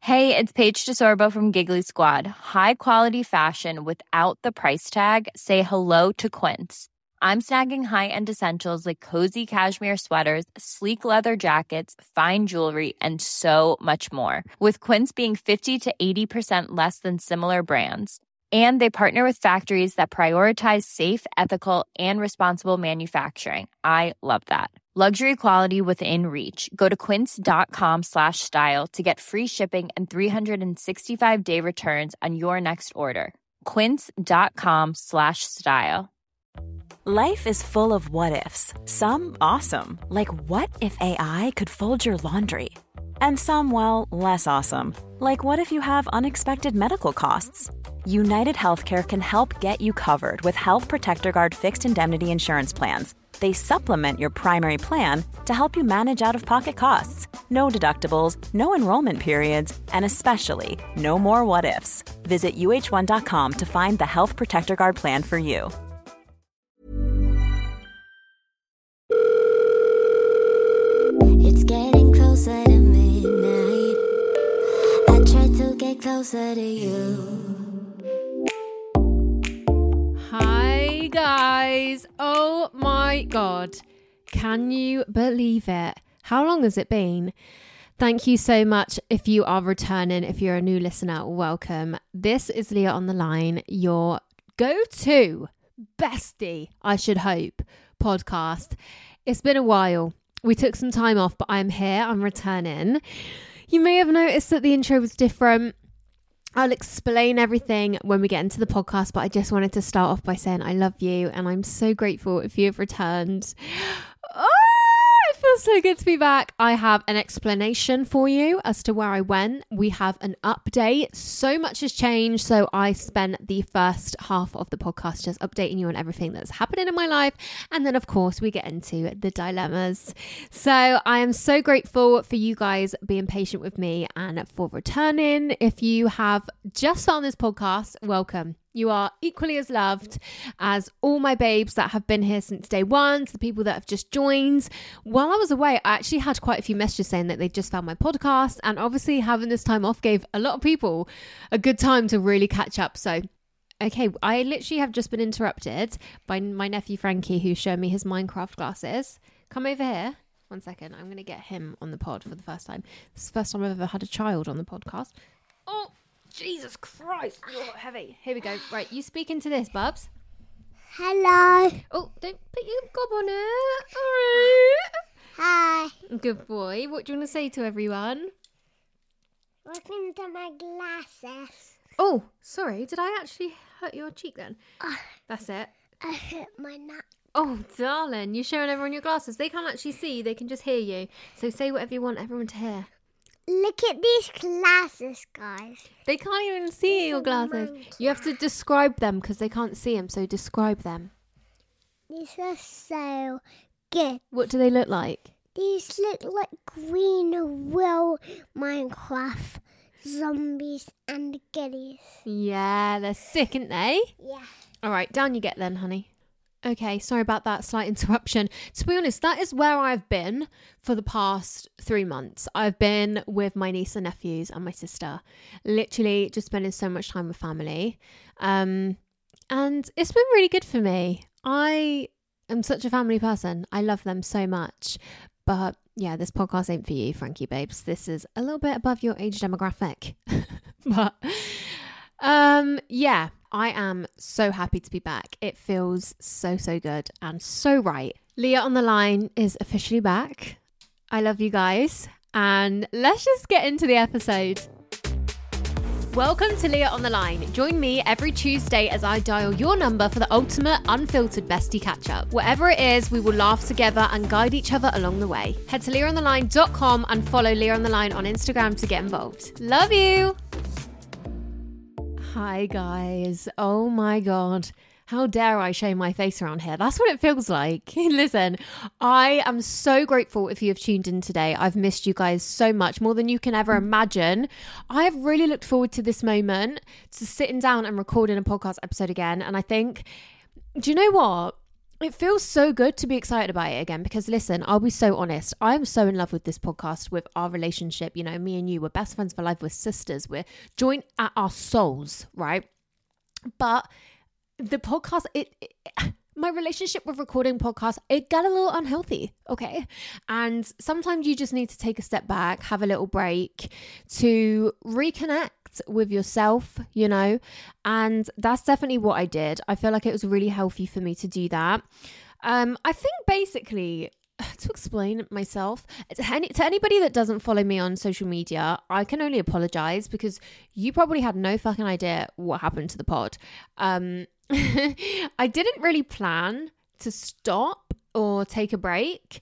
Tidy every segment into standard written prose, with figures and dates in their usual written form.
Hey, it's Paige DeSorbo from Giggly Squad. High quality fashion without the price tag. Say hello to Quince. I'm snagging high-end essentials like cozy cashmere sweaters, sleek leather jackets, fine jewelry, and so much more. With Quince being 50 to 80% less than similar brands. And they partner with factories that prioritize safe, ethical, and responsible manufacturing. I love that. Luxury quality within reach. Go to quince.com/style to get free shipping and 365-day returns on your next order. Quince.com/style. Life is full of what-ifs. Some awesome, like what if AI could fold your laundry? And some, well, less awesome, like what if you have unexpected medical costs? United Healthcare can help get you covered with Health Protector Guard fixed indemnity insurance plans. They supplement your primary plan to help you manage out-of-pocket costs. No deductibles, no enrollment periods, and especially no more what-ifs. Visit uh1.com to find the Health Protector Guard plan for you. It's getting closer to midnight. I try to get closer to you. Hi guys, oh my god, can you believe it? How long has it been? Thank you so much if you are returning. If you're a new listener, welcome. This is Leah on the Line, your go-to bestie, I should hope, podcast. It's been a while. We took some time off, but I'm here, I'm returning. You may have noticed that the intro was different. I'll explain everything when we get into the podcast, but I just wanted to start off by saying I love you and I'm so grateful if you have returned. Oh, it feels so good to be back. I have an explanation for you as to where I went. We have an update. So much has changed. So I spent the first half of the podcast just updating you on everything that's happening in my life. And then, of course, we get into the dilemmas. So I am so grateful for you guys being patient with me and for returning. If you have just found this podcast, welcome. You are equally as loved as all my babes that have been here since day one, to the people that have just joined. While I was away, I actually had quite a few messages saying that they just found my podcast, and obviously having this time off gave a lot of people a good time to really catch up. So, okay, I literally have just been interrupted by my nephew Frankie, who's showing me his Minecraft glasses. Come over here. 1 second. I'm going to get him on the pod for the first time. This is the first time I've ever had a child on the podcast. Oh, Jesus Christ, you're heavy. Here we go. Right, you speak into this, Bubs. Hello. Oh, don't put your gob on it. All right. Hi. Good boy. What do you want to say to everyone? Look into my glasses. Oh, sorry. Did I actually hurt your cheek then? That's it. I hit my nut. Oh, darling, you're showing everyone your glasses. They can't actually see. They can just hear you. So say whatever you want everyone to hear. Look at these glasses, guys. They can't even see your glasses. You have to describe them because they can't see them. So describe them. These are so good. What do they look like? These look like green real Minecraft zombies and goodies. Yeah, they're sick, aren't they? Yeah. All right, down you get then, honey. Okay, sorry about that slight interruption. To be honest, that is where I've been for the past 3 months. I've been with my niece and nephews and my sister. Literally just spending so much time with family. And it's been really good for me. I am such a family person. I love them so much. But yeah, this podcast ain't for you, Frankie babes. This is a little bit above your age demographic. But yeah, I am so happy to be back. It feels so good and so right. Leah on the Line is officially back. I love you guys. And let's just get into the episode. Welcome to Leah on the Line. Join me every Tuesday as I dial your number for the ultimate unfiltered bestie catch-up. Whatever it is, we will laugh together and guide each other along the way. Head to leahontheline.com and follow Leah on the Line on Instagram to get involved. Love you! Hi guys. Oh my God. How dare I show my face around here? That's what it feels like. Listen, I am so grateful if you have tuned in today. I've missed you guys so much, more than you can ever imagine. I have really looked forward to this moment, to sitting down and recording a podcast episode again. And I think, do you know what? it feels so good to be excited about it again, because listen, I'll be so honest. I am so in love with this podcast, with our relationship. You know, me and you, we're best friends for life. We're sisters. We're joined at our souls, right? But the podcast, my relationship with recording podcasts, it got a little unhealthy, okay? And sometimes you just need to take a step back, have a little break to reconnect with yourself, you know? And that's definitely what I did. I feel like it was really healthy for me to do that. I think basically, to explain myself, to anybody that doesn't follow me on social media, I can only apologize, because you probably had no fucking idea what happened to the pod. I didn't really plan to stop or take a break.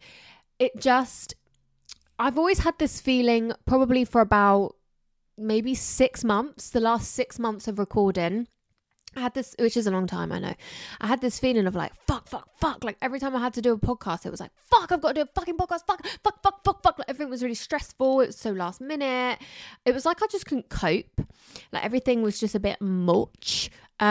I've always had this feeling, probably for about maybe 6 months, the last 6 months of recording. I had this, which is a long time, I know. I had this feeling of like, fuck. Like every time I had to do a podcast, it was like, fuck, I've got to do a fucking podcast. Fuck. Like everything was really stressful. It was so last minute. It was like I just couldn't cope. Like everything was just a bit much.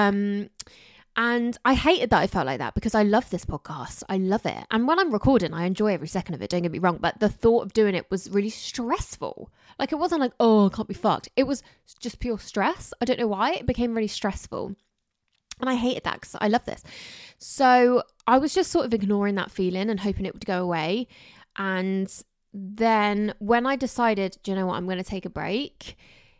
And I hated that I felt like that, because I love this podcast. I love it. And when I'm recording, I enjoy every second of it. Don't get me wrong. But the thought of doing it was really stressful. Like it wasn't like, oh, I can't be fucked. It was just pure stress. I don't know why. It became really stressful. And I hated that, because I love this. So I was just sort of ignoring that feeling and hoping it would go away. And then when I decided, do you know what, I'm going to take a break,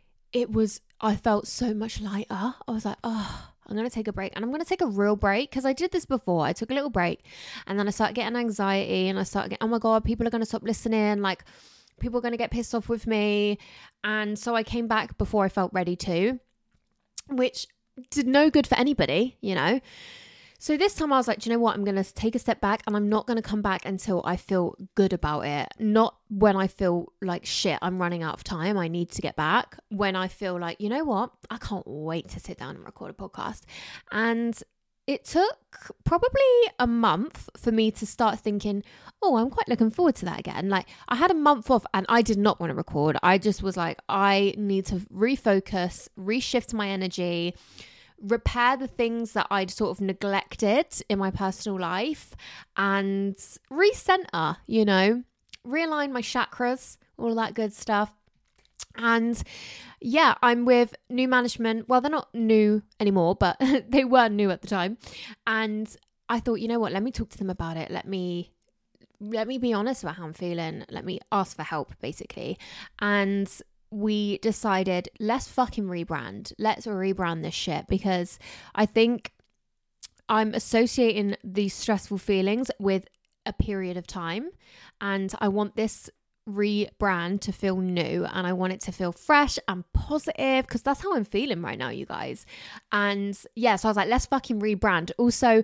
I felt so much lighter. I was like, oh, I'm going to take a break, and I'm going to take a real break, because I did this before. I took a little break, and then I started getting anxiety, and I started getting, oh my God, people are going to stop listening. Like people are going to get pissed off with me. And so I came back before I felt ready to, which did no good for anybody, you know? So this time I was like, do you know what? I'm going to take a step back, and I'm not going to come back until I feel good about it. Not when I feel like shit, I'm running out of time, I need to get back. When I feel like, you know what? I can't wait to sit down and record a podcast. And it took probably a month for me to start thinking, oh, I'm quite looking forward to that again. Like I had a month off, and I did not want to record. I just was like, I need to refocus, reshift my energy, repair the things that I'd sort of neglected in my personal life, and recenter, you know, realign my chakras, all that good stuff. And yeah, I'm with new management. Well, they're not new anymore, but they were new at the time. And I thought, you know what, let me talk to them about it. Let me be honest about how I'm feeling. Let me ask for help, basically. And we decided, let's fucking rebrand. Let's rebrand this shit, because I think I'm associating these stressful feelings with a period of time, and I want this rebrand to feel new, and I want it to feel fresh and positive, because that's how I'm feeling right now, you guys. And yeah, so I was like, let's fucking rebrand. Also,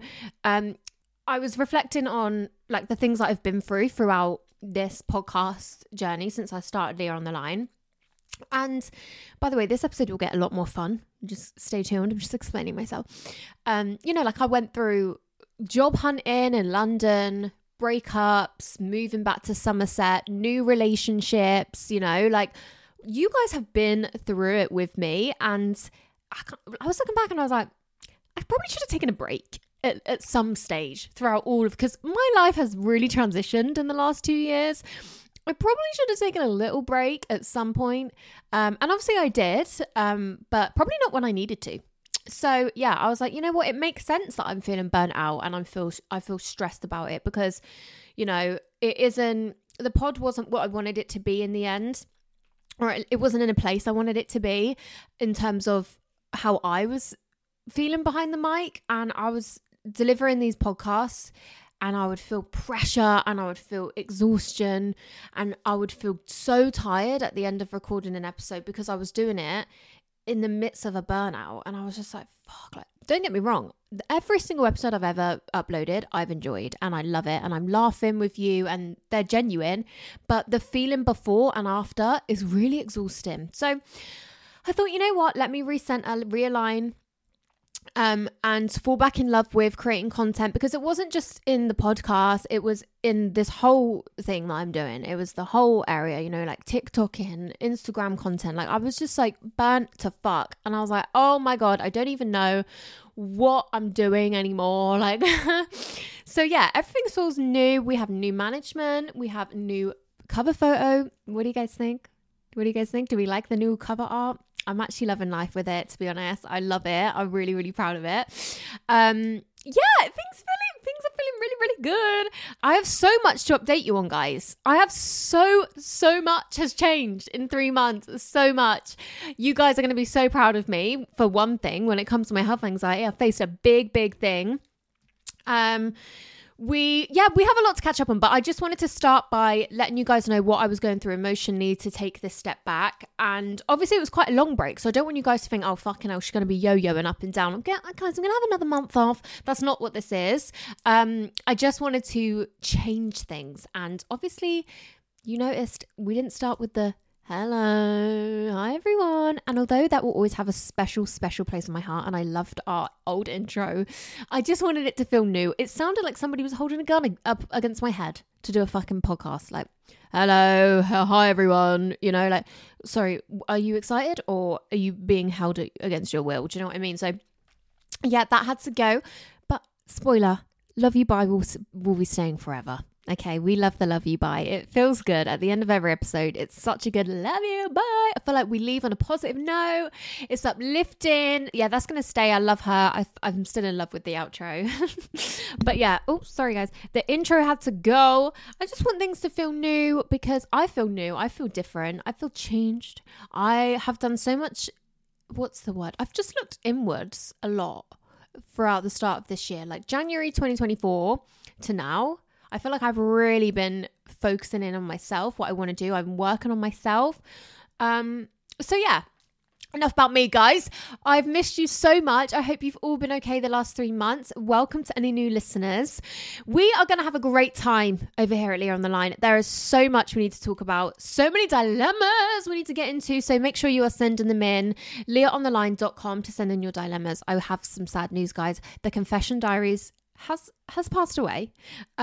I was reflecting on like the things that I've been throughout this podcast journey since I started Leah on the Line. And by the way, this episode will get a lot more fun. Just stay tuned. I'm just explaining myself. You know, like I went through job hunting in London, breakups, moving back to Somerset, new relationships, you know, like you guys have been through it with me. And I was looking back and I was like, I probably should have taken a break at some stage throughout all of, because my life has really transitioned in the last 2 years. I probably should have taken a little break at some point. And obviously I did, but probably not when I needed to. So yeah, I was like, you know what? It makes sense that I'm feeling burnt out and I feel stressed about it, because, you know, the pod wasn't what I wanted it to be in the end, or it wasn't in a place I wanted it to be in terms of how I was feeling behind the mic. And I was delivering these podcasts, and I would feel pressure and I would feel exhaustion, and I would feel so tired at the end of recording an episode, because I was doing it in the midst of a burnout. And I was just like, fuck, like, don't get me wrong. Every single episode I've ever uploaded, I've enjoyed and I love it. And I'm laughing with you and they're genuine. But the feeling before and after is really exhausting. So I thought, you know what? Let me recenter, realign, and fall back in love with creating content, because it wasn't just in the podcast, it was in this whole thing that I'm doing. It was the whole area, you know, like TikTok and Instagram content. Like I was just like burnt to fuck, and I was like, oh my God, I don't even know what I'm doing anymore. Like so yeah, everything feels new. We have new management, we have new cover photo. What do you guys think? Do we like the new cover art? I'm actually loving life with it, to be honest. I love it. I'm really, really proud of it. Yeah, things are feeling really, really good. I have so much to update you on, guys. I have so much has changed in 3 months. So much. You guys are going to be so proud of me. For one thing, when it comes to my health anxiety, I faced a big thing. We have a lot to catch up on, but I just wanted to start by letting you guys know what I was going through emotionally to take this step back. And obviously it was quite a long break, so I don't want you guys to think, oh, fucking hell, she's going to be yo-yoing up and down. Guys, I'm going to have another month off. That's not what this is. I just wanted to change things. And obviously you noticed we didn't start with the hello, hi everyone. And although that will always have a special place in my heart, and I loved our old intro, I just wanted it to feel new. It sounded like somebody was holding a gun up against my head to do a fucking podcast. Like, hello, hi everyone. You know, like, sorry, are you excited or are you being held against your will? Do you know what I mean? So yeah, that had to go. But spoiler, Love You Bye will be staying forever. Okay, we love the Love You Bye. It feels good at the end of every episode. It's such a good love you bye. I feel like we leave on a positive note. It's uplifting. Yeah, that's going to stay. I love her. I'm still in love with the outro. But yeah, oh, sorry guys. The intro had to go. I just want things to feel new, because I feel new. I feel different. I feel changed. I have done so much. What's the word? I've just looked inwards a lot throughout the start of this year. Like January 2024 to now, I feel like I've really been focusing in on myself, what I want to do. I'm working on myself. So yeah, enough about me, guys. I've missed you so much. I hope you've all been okay the last 3 months. Welcome to any new listeners. We are going to have a great time over here at Leah on the Line. There is so much we need to talk about. So many dilemmas we need to get into. So make sure you are sending them in. LeahOnTheLine.com to send in your dilemmas. I have some sad news, guys. The Confession Diaries has passed away.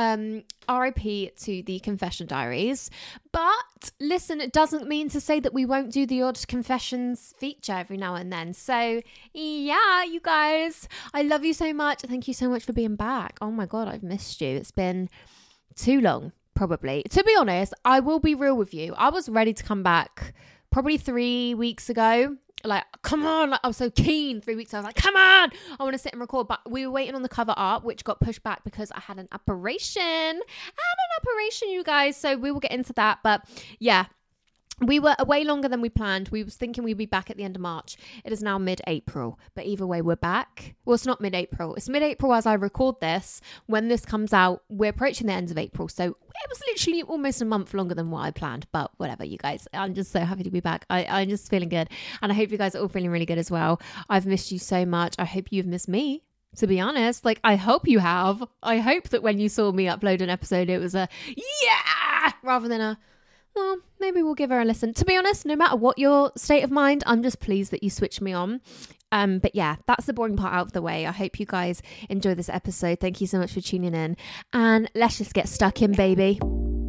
RIP to the Confession Diaries. But listen, it doesn't mean to say that we won't do the odd confessions feature every now and then. So yeah, you guys, I love you so much. Thank you so much for being back. Oh my God, I've missed you. It's been too long, probably. To be honest, I will be real with you. I was ready to come back probably 3 weeks ago. Like, come on, like, I was so keen 3 weeks. I was like, come on, I want to sit and record. But we were waiting on the cover art, which got pushed back because I had an operation, you guys. So we will get into that. But yeah, we were away longer than we planned. We was thinking we'd be back at the end of March. It is now mid-April. But either way, we're back. Well, it's not mid-April. It's mid-April as I record this. When this comes out, we're approaching the end of April. So it was literally almost a month longer than what I planned. But whatever, you guys. I'm just so happy to be back. I'm just feeling good. And I hope you guys are all feeling really good as well. I've missed you so much. I hope you've missed me. To be honest, like, I hope you have. I hope that when you saw me upload an episode, it was a yeah rather than a well, maybe we'll give her a listen. To be honest, no matter what your state of mind, I'm just pleased that you switched me on. But yeah, that's the boring part out of the way. I hope you guys enjoy this episode. Thank you so much for tuning in. And let's just get stuck in, baby.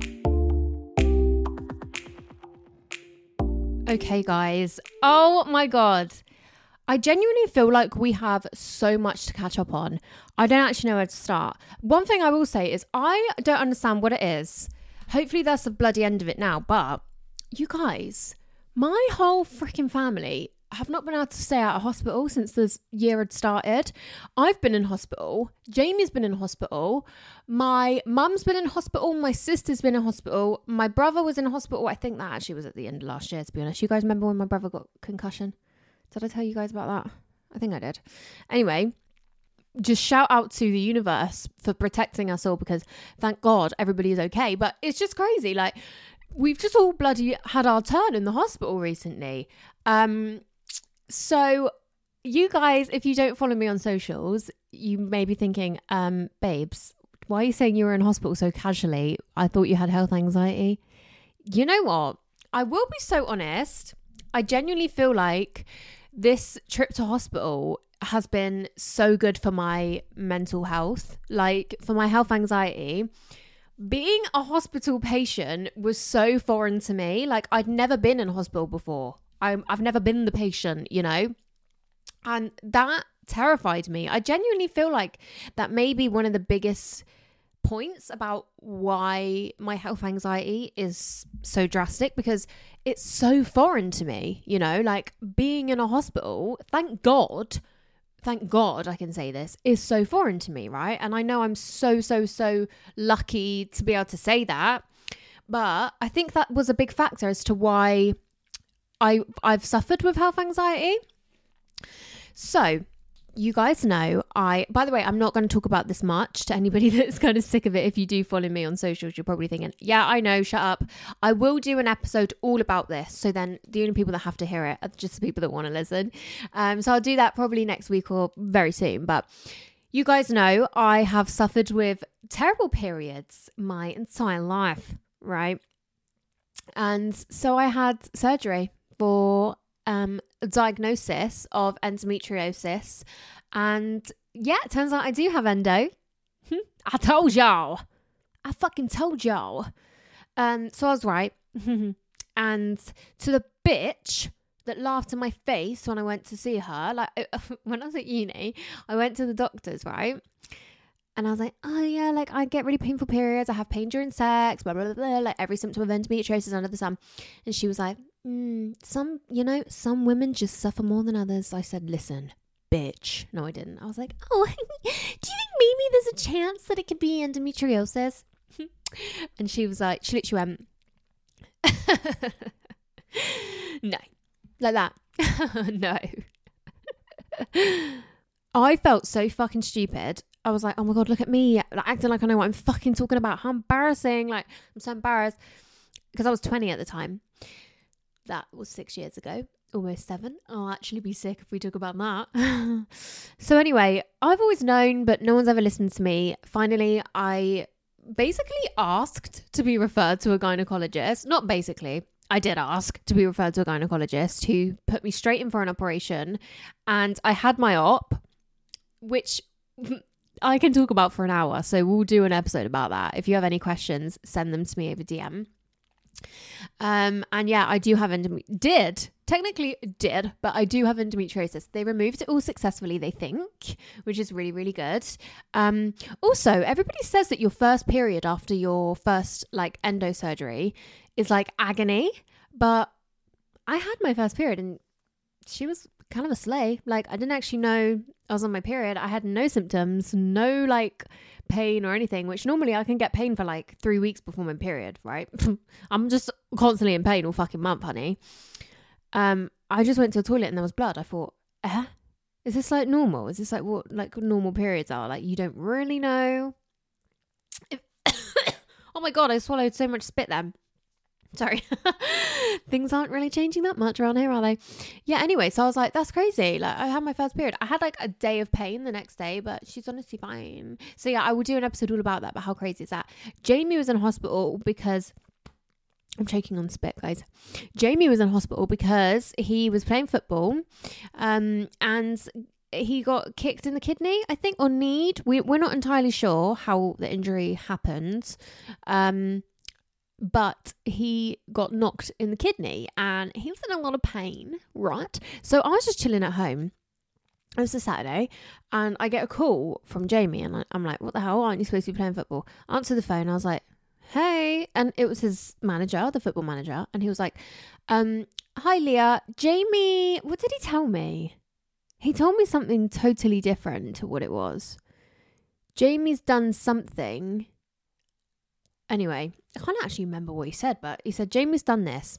Okay, guys. Oh my God. I genuinely feel like we have so much to catch up on. I don't actually know where to start. One thing I will say is I don't understand what it is. Hopefully that's the bloody end of it now. But you guys, my whole freaking family have not been able to stay out of hospital since this year had started. I've been in hospital. Jamie's been in hospital. My mum's been in hospital. My sister's been in hospital. My brother was in hospital. I think that actually was at the end of last year, to be honest. You guys remember when my brother got concussion? Did I tell you guys about that? I think I did. Anyway, just shout out to the universe for protecting us all, because thank God everybody is okay. But it's just crazy. Like, we've just all bloody had our turn in the hospital recently. So you guys, if you don't follow me on socials, you may be thinking, babes, why are you saying you were in hospital so casually? I thought you had health anxiety. You know what? I will be so honest. I genuinely feel like this trip to hospital has been so good for my mental health. Like, for my health anxiety, being a hospital patient was so foreign to me. Like, I'd never been in hospital before. I've never been the patient, you know? And that terrified me. I genuinely feel like that may be one of the biggest points about why my health anxiety is so drastic, because it's so foreign to me, you know? Like, being in a hospital, thank God I can say this, is so foreign to me, right? And I know I'm so lucky to be able to say that, but I think that was a big factor as to why I've suffered with health anxiety. So you guys know, by the way, I'm not going to talk about this much to anybody that's kind of sick of it. If you do follow me on socials, you're probably thinking, yeah, I know, shut up. I will do an episode all about this. So then the only people that have to hear it are just the people that want to listen. So I'll do that probably next week or very soon. But you guys know I have suffered with terrible periods my entire life, right? And so I had surgery for a diagnosis of endometriosis, and yeah, it turns out I do have endo. I told y'all. I fucking told y'all. So I was right. And to the bitch that laughed in my face when I went to see her, like when I was at uni, I went to the doctors, right? And I was like, oh yeah, like I get really painful periods. I have pain during sex, blah, blah, blah, blah, like every symptom of endometriosis under the sun. And she was like, some women just suffer more than others. I said, listen, bitch. No, I didn't. I was like, oh, do you think maybe there's a chance that it could be endometriosis? And she was like, she literally went, no, like that. No. I felt so fucking stupid. I was like, oh my God, look at me, like, acting like I know what I'm fucking talking about. How embarrassing. Like, I'm so embarrassed. Because I was 20 at the time. That was 6 years ago, almost 7. I'll actually be sick if we talk about that. So anyway, I've always known, but no one's ever listened to me. Finally, I basically asked to be referred to a gynecologist. Not basically, I did ask to be referred to a gynecologist who put me straight in for an operation. And I had my op, which I can talk about for an hour. So we'll do an episode about that. If you have any questions, send them to me over DM. And yeah, I do have technically did, but I do have endometriosis. They removed it all successfully, they think, which is really, really good. Also, everybody says that your first period after your first like endo surgery is like agony, but I had my first period and she was kind of a sleigh. Like, I didn't actually know I was on my period. I had no symptoms, no like pain or anything, which normally I can get pain for like 3 weeks before my period, right? I'm just constantly in pain all fucking month, honey. I just went to the toilet and there was blood. I thought, is this like normal? Is this like what like normal periods are? Like, you don't really know. Oh my God, I swallowed so much spit then. Sorry. Things aren't really changing that much around here, are they? Yeah, anyway, so I was like, that's crazy. Like, I had my first period. I had like a day of pain the next day, but she's honestly fine. So yeah, I will do an episode all about that, but how crazy is that? Jamie was in hospital because I'm choking on spit, guys. Jamie was in hospital because he was playing football and he got kicked in the kidney, I think, or kneed. We're not entirely sure how the injury happened. But he got knocked in the kidney and he was in a lot of pain, right? So I was just chilling at home. It was a Saturday and I get a call from Jamie and I'm like, what the hell? Aren't you supposed to be playing football? Answer the phone. I was like, hey. And it was his manager, the football manager. And he was like, hi, Leah. Jamie, what did he tell me? He told me something totally different to what it was. Jamie's done something. Anyway, I can't actually remember what he said, but he said, Jamie's done this.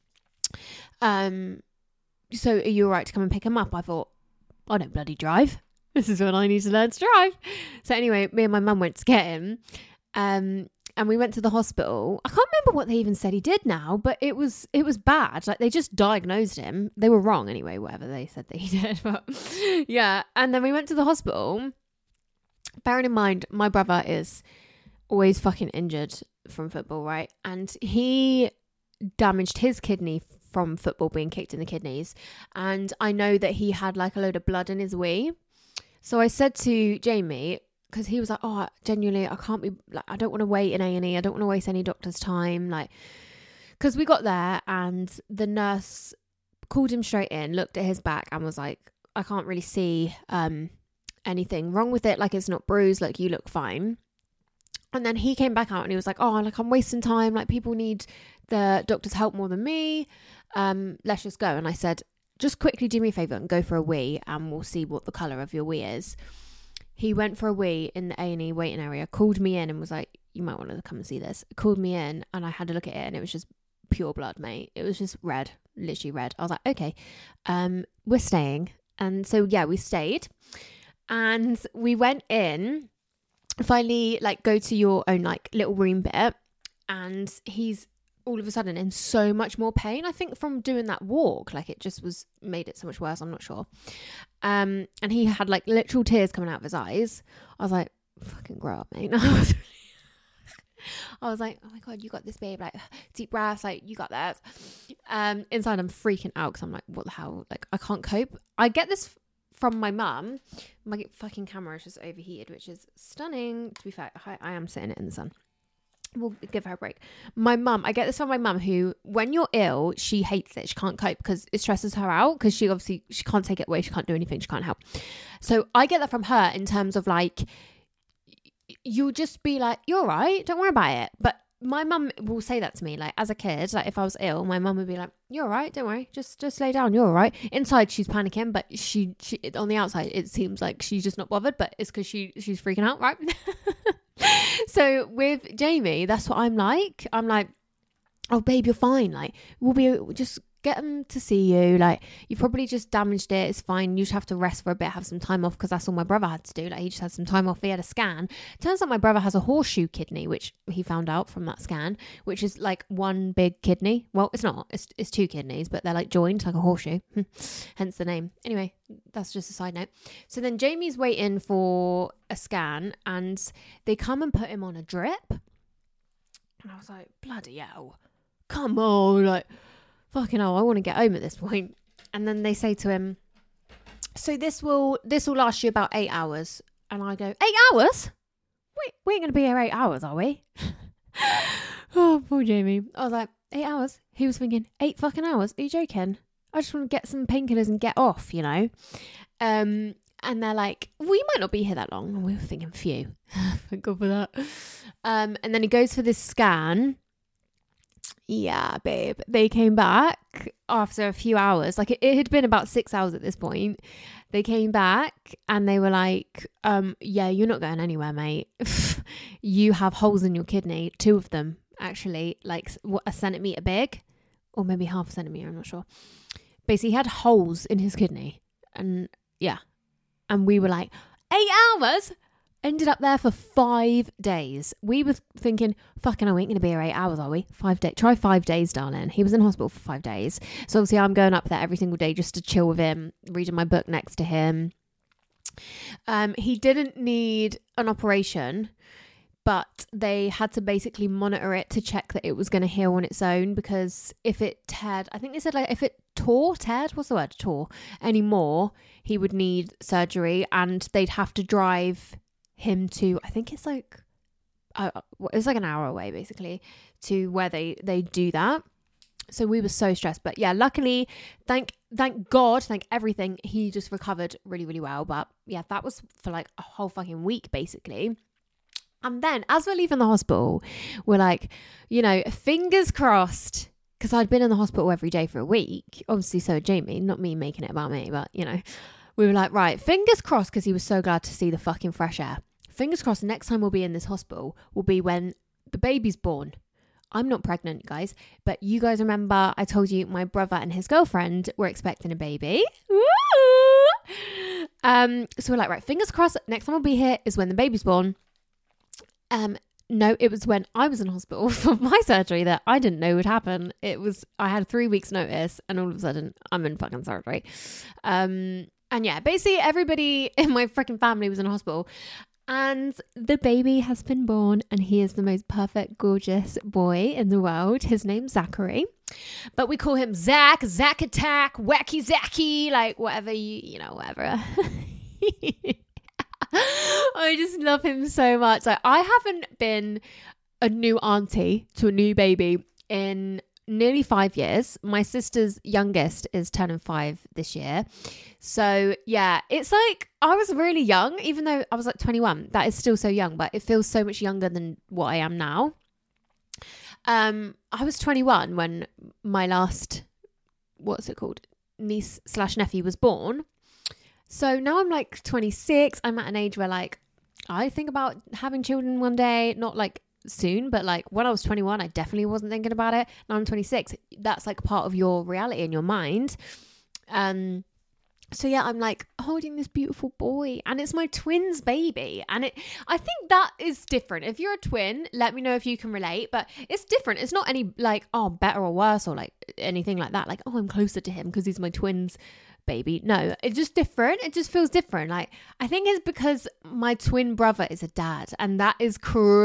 So are you all right to come and pick him up? I thought, I don't bloody drive. This is when I need to learn to drive. So anyway, me and my mum went to get him. And we went to the hospital. I can't remember what they even said he did now, but it was bad. Like, they just diagnosed him. They were wrong anyway, whatever they said that he did. But yeah. And then we went to the hospital. Bearing in mind, my brother is always fucking injured from football, right? And he damaged his kidney from football being kicked in the kidneys. And I know that he had like a load of blood in his wee. So I said to Jamie, because he was like, oh, genuinely, I can't be, like, I don't want to wait in A&E. I don't want to waste any doctor's time. Like, because we got there and the nurse called him straight in, looked at his back and was like, I can't really see anything wrong with it. Like, it's not bruised. Like, you look fine. And then he came back out and he was like, oh, like, I'm wasting time. Like, people need the doctor's help more than me. Let's just go. And I said, just quickly do me a favour and go for a wee and we'll see what the colour of your wee is. He went for a wee in the A&E waiting area, called me in and was like, you might want to come and see this. Called me in and I had a look at it and it was just pure blood, mate. It was just red, literally red. I was like, okay, we're staying. And so, yeah, we stayed and we went in, finally, like, go to your own, like, little room bit. And he's all of a sudden in so much more pain, I think, from doing that walk. Like, it just made it so much worse. I'm not sure. And he had like literal tears coming out of his eyes. I was like, fucking grow up, mate. I was like, oh my God, you got this, babe. Like, deep breaths, like, you got that. Inside I'm freaking out because I'm like, what the hell? Like, I can't cope. I get this from my mum. My fucking camera is just overheated, which is stunning. To be fair, I am sitting it in the sun. We'll give her a break. My mum, I get this from my mum, who, when you're ill, she hates it. She can't cope because it stresses her out, because she can't take it away. She can't do anything. She can't help. So I get that from her in terms of like, you'll just be like, you're all right, don't worry about it. But my mum will say that to me, like, as a kid, like, if I was ill, my mum would be like, you're all right, don't worry, just lay down, you're all right. Inside she's panicking, but she on the outside it seems like she's just not bothered, but it's because she's freaking out, right? So with Jamie, that's what I'm like, oh babe, you're fine, like, we'll just get them to see you, like, you probably just damaged it, it's fine, you just have to rest for a bit, have some time off, because that's all my brother had to do. Like, he just had some time off, he had a scan. Turns out my brother has a horseshoe kidney, which he found out from that scan, which is like one big kidney. Well, it's not, it's two kidneys, but they're like joined like a horseshoe, hence the name. Anyway, that's just a side note. So then Jamie's waiting for a scan and they come and put him on a drip, and I was like, bloody hell, come on, like, fucking hell, I want to get home at this point. And then they say to him, so this will last you about 8 hours. And I go, 8 hours? We ain't going to be here 8 hours, are we? Oh, poor Jamie. I was like, 8 hours? He was thinking, 8 fucking hours? Are you joking? I just want to get some painkillers and get off, you know? And they're like, we might not be here that long. And we were thinking, phew. Thank God for that. And then he goes for this scan. Yeah, babe. They came back after a few hours. Like, it had been about 6 hours at this point. They came back and they were like, yeah, you're not going anywhere, mate. You have holes in your kidney. 2 of them, actually, like a centimetre big, or maybe half a centimetre, I'm not sure. Basically, he had holes in his kidney. And yeah. And we were like, 8 hours? Ended up there for 5 days. We were thinking, fucking, we ain't going to be here 8 hours, are we? 5 days. Try 5 days, darling. He was in hospital for 5 days. So obviously I'm going up there every single day just to chill with him, reading my book next to him. He didn't need an operation, but they had to basically monitor it to check that it was going to heal on its own, because if it teared, I think they said, like, if it tore anymore, he would need surgery, and they'd have to drive him to, I think it's like an hour away basically, to where they do that. So we were so stressed, but yeah, luckily, thank God, thank everything, he just recovered really, really well. But yeah, that was for like a whole fucking week basically. And then as we're leaving the hospital, we're like, you know, fingers crossed, because I'd been in the hospital every day for a week, obviously. So had Jamie, not me making it about me, but you know, we were like, right, fingers crossed, because he was so glad to see the fucking fresh air. Fingers crossed the next time we'll be in this hospital will be when the baby's born. I'm not pregnant, guys, but you guys remember I told you my brother and his girlfriend were expecting a baby. Woo! So we're like, right, fingers crossed, next time we'll be here is when the baby's born. No, it was when I was in hospital for my surgery that I didn't know would happen. I had 3 weeks notice, and all of a sudden I'm in fucking surgery. And yeah, basically everybody in my freaking family was in hospital. And the baby has been born, and he is the most perfect, gorgeous boy in the world. His name's Zachary, but we call him Zach, Zach Attack, Wacky Zachy, like whatever whatever. I just love him so much. Like, I haven't been a new auntie to a new baby in nearly 5 years. My sister's youngest is turning 5 this year. So yeah, it's like I was really young, even though I was like 21. That is still so young, but it feels so much younger than what I am now. I was 21 when my last, what's it called, niece/nephew was born. So now I'm like 26. I'm at an age where like I think about having children one day, not like soon, but like when I was 21, I definitely wasn't thinking about it. Now I'm 26. That's like part of your reality in your mind. So yeah, I'm like holding this beautiful boy, and it's my twin's baby. And I think that is different. If you're a twin, let me know if you can relate, but it's different. It's not any like, oh, better or worse or like anything like that. Like, oh, I'm closer to him because he's my twin's baby. No, it's just different. It just feels different. Like, I think it's because my twin brother is a dad, and that is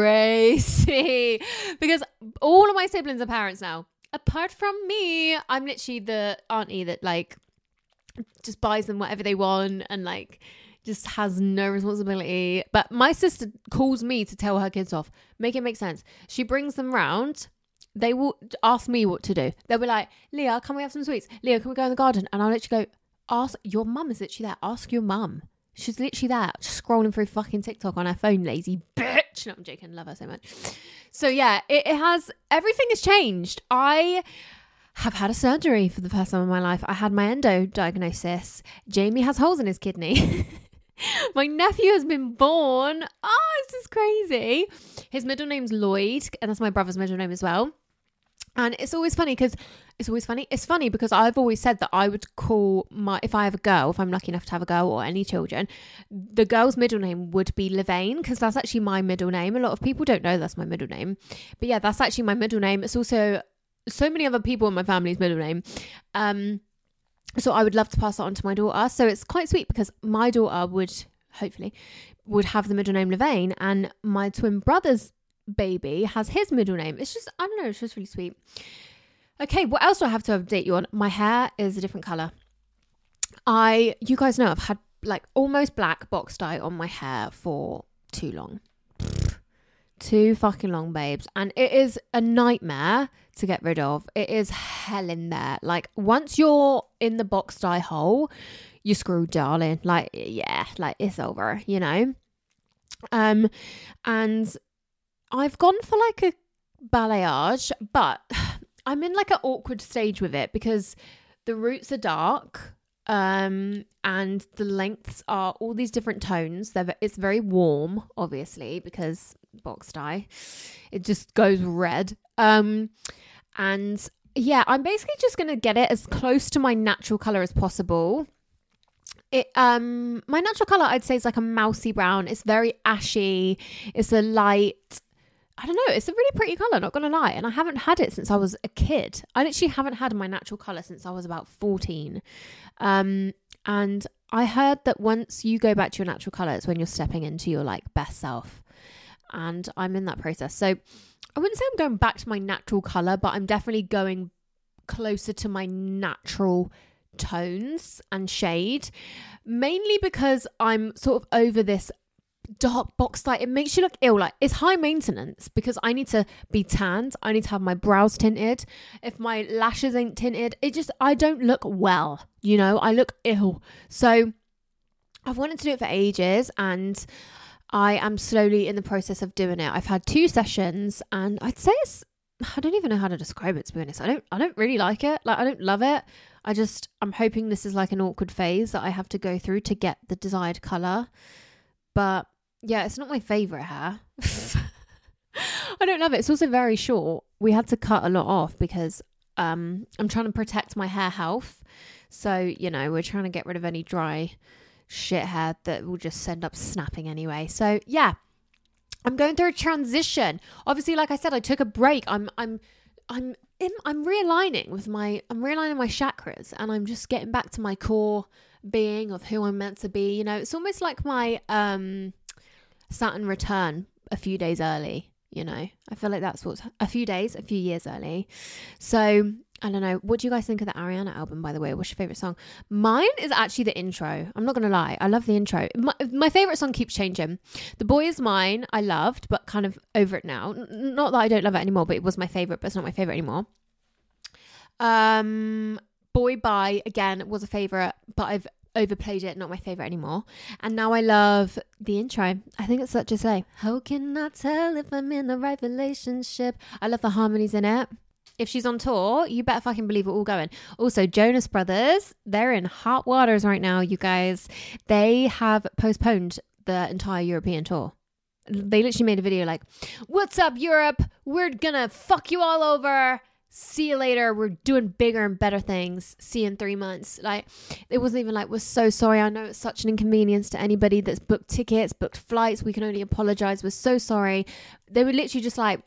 crazy because all of my siblings are parents now, apart from me. I'm literally the auntie that like just buys them whatever they want and like just has no responsibility. But my sister calls me to tell her kids off. Make it make sense. She brings them round. They will ask me what to do. They'll be like, Leah, can we have some sweets? Leah, can we go in the garden? And I'll literally go, ask your mum is literally there. Ask your mum. She's literally there, just scrolling through fucking TikTok on her phone, lazy bitch. No, I'm joking. Love her so much. So yeah, it has, everything has changed. I have had a surgery for the first time in my life. I had my endo diagnosis. Jamie has holes in his kidney. My nephew has been born. Oh, this is crazy. His middle name's Lloyd, and that's my brother's middle name as well. And it's always funny because it's funny because I've always said that I would call if I have a girl, if I'm lucky enough to have a girl or any children, the girl's middle name would be Levane, because that's actually my middle name. A lot of people don't know that's my middle name, but yeah, that's actually my middle name. It's also so many other people in my family's middle name. So I would love to pass that on to my daughter. So it's quite sweet because my daughter would have the middle name Levane, and my twin brother's baby has his middle name. It's just, I don't know, it's just really sweet. Okay, what else do I have to update you on? My hair is a different colour. You guys know I've had like almost black box dye on my hair for too long. Too fucking long, babes. And it is a nightmare to get rid of. It is hell in there. Like, once you're in the box dye hole, you're screwed, darling. Like, yeah, like it's over, you know? And I've gone for like a balayage, but I'm in like an awkward stage with it because the roots are dark, and the lengths are all these different tones. It's very warm, obviously, because box dye, it just goes red. And yeah, I'm basically just gonna get it as close to my natural color as possible. My natural color, I'd say, is like a mousy brown. It's very ashy. It's a light, I don't know, it's a really pretty colour, not gonna lie. And I haven't had it since I was a kid. I literally haven't had my natural colour since I was about 14. And I heard that once you go back to your natural colour, it's when you're stepping into your like best self. And I'm in that process. So I wouldn't say I'm going back to my natural colour, but I'm definitely going closer to my natural tones and shade. Mainly because I'm sort of over this dark box dye. It makes you look ill. Like, it's high maintenance because I need to be tanned. I need to have my brows tinted. If my lashes ain't tinted, I don't look well, you know, I look ill. So I've wanted to do it for ages, and I am slowly in the process of doing it. I've had 2 sessions, and I'd say I don't even know how to describe it, to be honest. I don't really like it. Like, I don't love it. I'm hoping this is like an awkward phase that I have to go through to get the desired colour. But yeah, it's not my favourite hair. I don't love it. It's also very short. We had to cut a lot off because I'm trying to protect my hair health. So, you know, we're trying to get rid of any dry shit hair that will just end up snapping anyway. So yeah, I'm going through a transition. Obviously, like I said, I took a break. I'm realigning my chakras, and I'm just getting back to my core being of who I'm meant to be. You know, it's almost like my Saturn return a few days early, you know. I feel like that's what's a few years early. So I don't know. What do you guys think of the Ariana album, by the way? What's your favourite song? Mine is actually the intro. I'm not going to lie. I love the intro. My favourite song keeps changing. The Boy Is Mine, I loved, but kind of over it now. Not that I don't love it anymore, but it was my favourite, but it's not my favourite anymore. Boy Bye, again, was a favourite, but I've overplayed it, not my favourite anymore. And now I love the intro. I think it's such a slay. How can I tell if I'm in the right relationship? I love the harmonies in it. If she's on tour, you better fucking believe we're all going. Also, Jonas Brothers, they're in hot waters right now, you guys. They have postponed the entire European tour. They literally made a video like, what's up, Europe? We're gonna fuck you all over. See you later. We're doing bigger and better things. See you in 3 months. Like, it wasn't even like, we're so sorry. I know it's such an inconvenience to anybody that's booked tickets, booked flights. We can only apologize. We're so sorry. They were literally just like,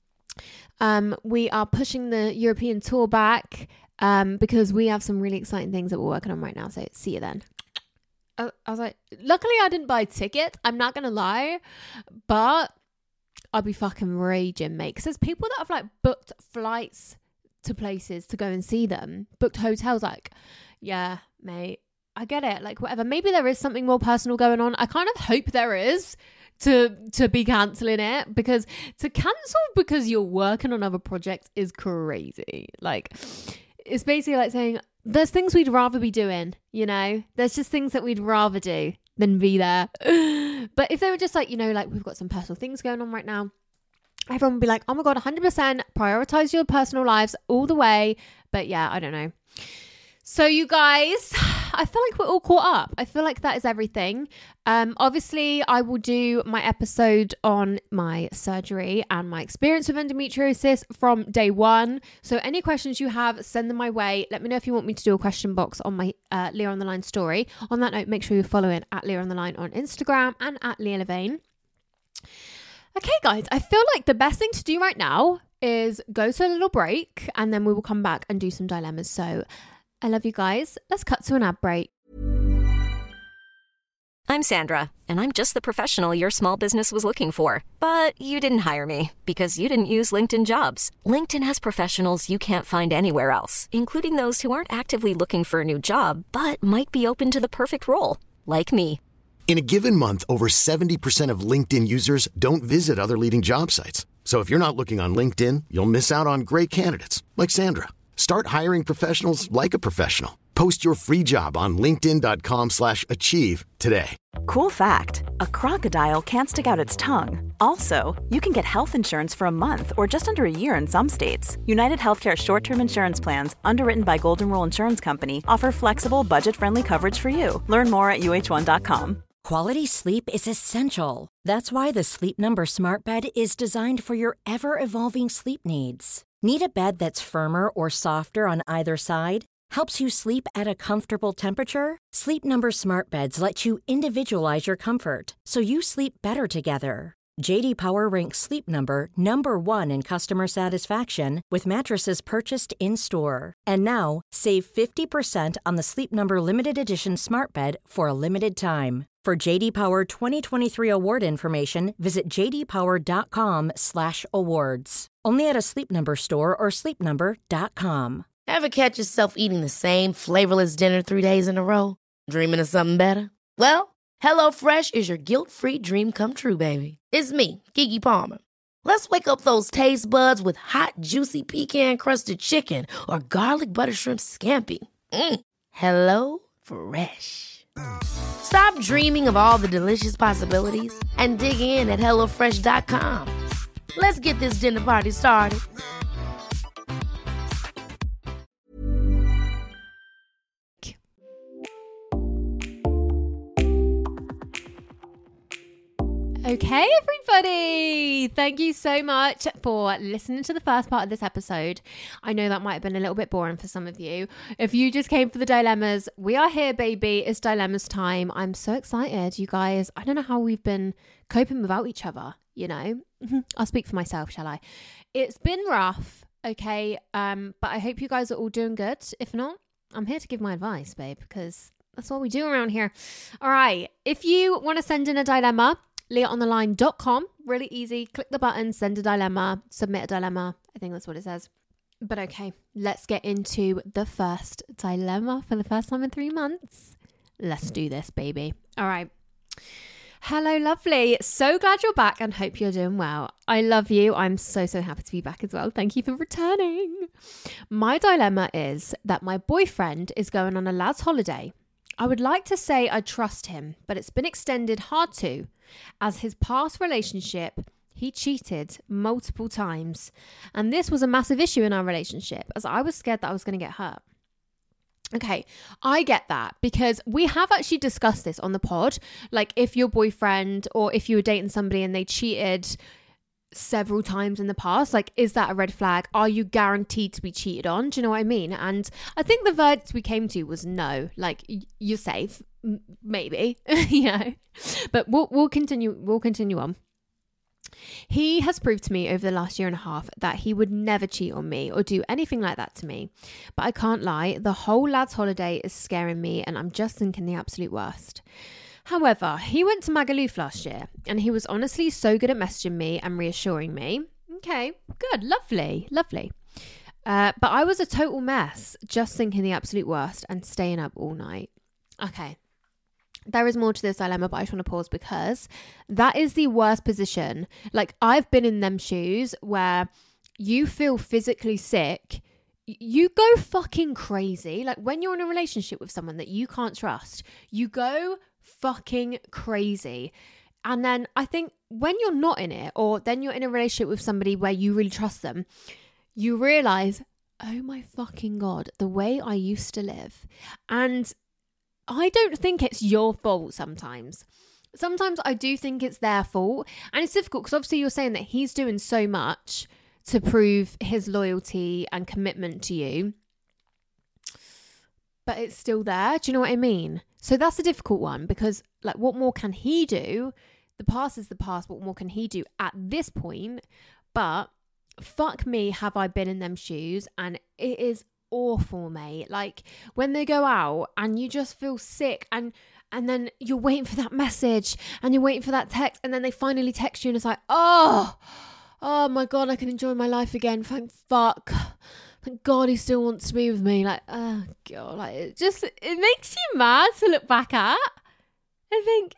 we are pushing the European tour back because we have some really exciting things that we're working on right now. So see you then. I was like, luckily I didn't buy tickets. I'm not going to lie, but I'll be fucking raging, mate. Because there's people that have like booked flights to places to go and see them, booked hotels. Like, yeah, mate, I get it. Like, whatever. Maybe there is something more personal going on. I kind of hope there is to be cancelling it, because to cancel because you're working on other projects is crazy. Like, it's basically like saying there's things we'd rather be doing, you know? There's just things that we'd rather do than be there. But if they were just like, you know, like, we've got some personal things going on right now, everyone would be like, oh my God, 100% prioritize your personal lives all the way. But yeah, I don't know. So you guys, I feel like we're all caught up. I feel like that is everything. Obviously, I will do my episode on my surgery and my experience with endometriosis from day one. So any questions you have, send them my way. Let me know if you want me to do a question box on my Leah on the Line story. On that note, make sure you're following at Leah on the Line on Instagram and at Leah Levain. Okay, guys, I feel like the best thing to do right now is go to a little break, and then we will come back and do some dilemmas. So I love you guys. Let's cut to an ad break. I'm Sandra, and I'm just the professional your small business was looking for. But you didn't hire me because you didn't use LinkedIn Jobs. LinkedIn has professionals you can't find anywhere else, including those who aren't actively looking for a new job, but might be open to the perfect role, like me. In a given month, over 70% of LinkedIn users don't visit other leading job sites. So if you're not looking on LinkedIn, you'll miss out on great candidates like Sandra. Start hiring professionals like a professional. Post your free job on linkedin.com/achieve today. Cool fact, a crocodile can't stick out its tongue. Also, you can get health insurance for a month or just under a year in some states. United Healthcare short-term insurance plans, underwritten by Golden Rule Insurance Company, offer flexible, budget-friendly coverage for you. Learn more at uh1.com. Quality sleep is essential. That's why the Sleep Number Smart Bed is designed for your ever-evolving sleep needs. Need a bed that's firmer or softer on either side? Helps you sleep at a comfortable temperature? Sleep Number Smart Beds let you individualize your comfort, so you sleep better together. J.D. Power ranks Sleep Number #1 in customer satisfaction with mattresses purchased in-store. And now, save 50% on the Sleep Number Limited Edition Smart Bed for a limited time. For J.D. Power 2023 award information, visit jdpower.com/awards. Only at a Sleep Number store or sleepnumber.com. Ever catch yourself eating the same flavorless dinner 3 days in a row? Dreaming of something better? Well, HelloFresh is your guilt-free dream come true, baby. It's me, Keke Palmer. Let's wake up those taste buds with hot, juicy pecan-crusted chicken or garlic butter shrimp scampi. Hello Fresh. Stop dreaming of all the delicious possibilities and dig in at HelloFresh.com. Let's get this dinner party started. Okay, everybody. Thank you so much for listening to the first part of this episode. I know that might have been a little bit boring for some of you. If you just came for the dilemmas, we are here, baby. It's dilemmas time. I'm so excited, you guys. I don't know how we've been coping without each other, you know. I'll speak for myself, shall I? It's been rough, okay? But I hope you guys are all doing good. If not, I'm here to give my advice, babe, because that's what we do around here. All right. If you want to send in a dilemma, leahontheline.com. Really easy. Click the button, send a dilemma, submit a dilemma. I think that's what it says. But okay, let's get into the first dilemma for the first time in 3 months. Let's do this, baby. All right. Hello, lovely. So glad you're back and hope you're doing well. I love you. I'm so happy to be back as well. Thank you for returning. My dilemma is that my boyfriend is going on a lad's holiday. I would like to say I trust him, but it's been extended hard to, as his past relationship, he cheated multiple times. And this was a massive issue in our relationship, as I was scared that I was going to get hurt. Okay, I get that, because we have actually discussed this on the pod. Like, if your boyfriend or if you were dating somebody and they cheated several times in the past, like, is that a red flag? Are you guaranteed to be cheated on? Do you know what I mean? And I think the verdict we came to was no. Like, you're safe, maybe, you know. But we'll continue on. He has proved to me over the last year and a half that he would never cheat on me or do anything like that to me. But I can't lie, the whole lad's holiday is scaring me and I'm just thinking the absolute worst. However, he went to Magaluf last year and he was honestly so good at messaging me and reassuring me. Okay, good, lovely. But I was a total mess, just thinking the absolute worst and staying up all night. Okay. There is more to this dilemma, but I just want to pause because that is the worst position. Like, I've been in them shoes where you feel physically sick, you go fucking crazy. Like, when you're in a relationship with someone that you can't trust, you go fucking crazy. And then I think when you're not in it, or then you're in a relationship with somebody where you really trust them, you realize, oh my fucking God, the way I used to live. And I don't think it's your fault sometimes. Sometimes I do think it's their fault. And it's difficult because obviously you're saying that he's doing so much to prove his loyalty and commitment to you. But it's still there. Do you know what I mean? So that's a difficult one because, like, what more can he do? The past is the past. What more can he do at this point? But fuck me, have I been in them shoes? And it is awful, mate. Like, when they go out and you just feel sick and then you're waiting for that message and you're waiting for that text and then they finally text you and it's like, oh my God, I can enjoy my life again. Thank God he still wants to be with me. Like, oh God, like, it makes you mad to look back at and think,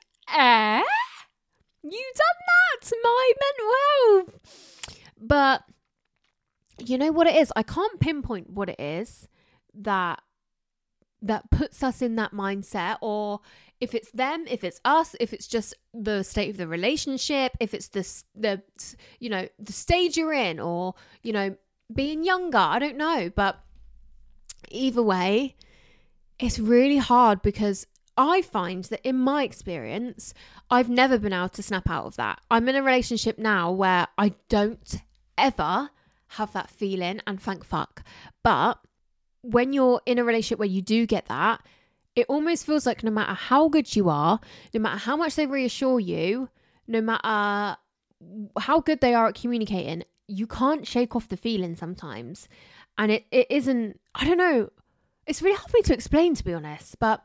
you done that to my mental health. But you know what it is? I can't pinpoint what it is that puts us in that mindset, or if it's them, if it's us, if it's just the state of the relationship, if it's the stage you're in, or, you know, being younger. I don't know. But either way, it's really hard because I find that in my experience, I've never been able to snap out of that. I'm in a relationship now where I don't ever have that feeling, and thank fuck. But when you're in a relationship where you do get that, it almost feels like no matter how good you are, no matter how much they reassure you, no matter how good they are at communicating, you can't shake off the feeling sometimes. And it isn't, I don't know, it's really hard for me to explain, to be honest, but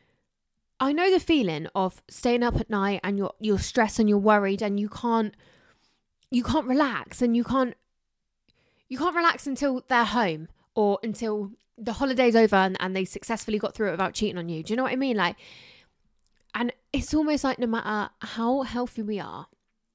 I know the feeling of staying up at night and you're stressed and you're worried and you can't relax, and you can't relax until they're home or until the holiday's over and they successfully got through it without cheating on you. Do you know what I mean? Like, and it's almost like no matter how healthy we are,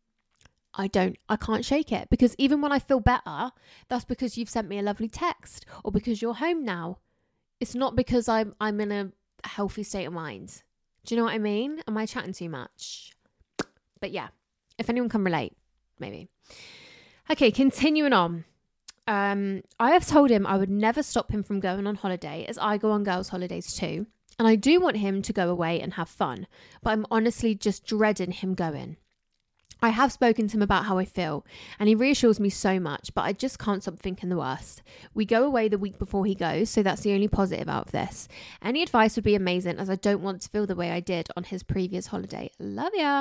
I can't shake it, because even when I feel better, that's because you've sent me a lovely text or because you're home now. It's not because I'm in a healthy state of mind. Do you know what I mean? Am I chatting too much? But yeah, if anyone can relate, maybe. Okay, continuing on. I have told him I would never stop him from going on holiday, as I go on girls' holidays too. And I do want him to go away and have fun, but I'm honestly just dreading him going. I have spoken to him about how I feel, and he reassures me so much, but I just can't stop thinking the worst. We go away the week before he goes, so that's the only positive out of this. Any advice would be amazing, as I don't want to feel the way I did on his previous holiday. Love ya.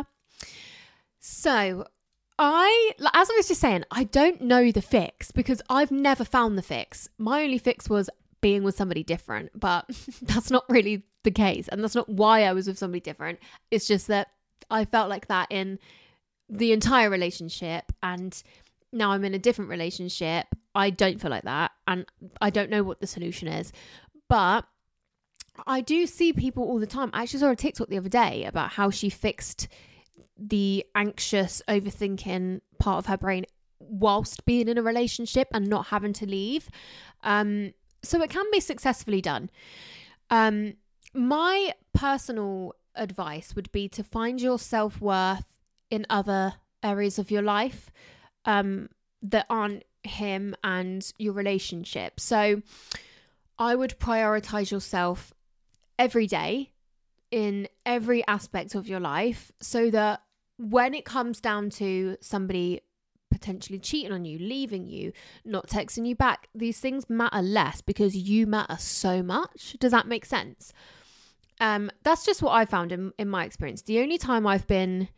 So, as I was just saying, I don't know the fix because I've never found the fix. My only fix was being with somebody different, but that's not really the case. And that's not why I was with somebody different. It's just that I felt like that in the entire relationship, and now I'm in a different relationship. I don't feel like that, and I don't know what the solution is, but I do see people all the time. I actually saw a TikTok the other day about how she fixed the anxious overthinking part of her brain whilst being in a relationship and not having to leave. So it can be successfully done. My personal advice would be to find your self-worth in other areas of your life that aren't him and your relationship. So I would prioritize yourself every day in every aspect of your life, so that when it comes down to somebody potentially cheating on you, leaving you, not texting you back, these things matter less because you matter so much. Does that make sense? That's just what I found in my experience. The only time I've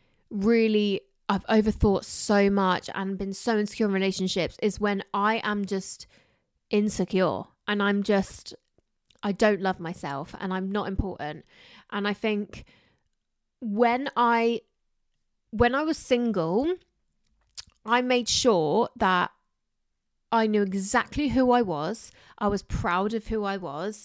overthought so much and been so insecure in relationships is when I am just insecure and I don't love myself and I'm not important. And I think when I was single, I made sure that I knew exactly who I was. I was proud of who I was.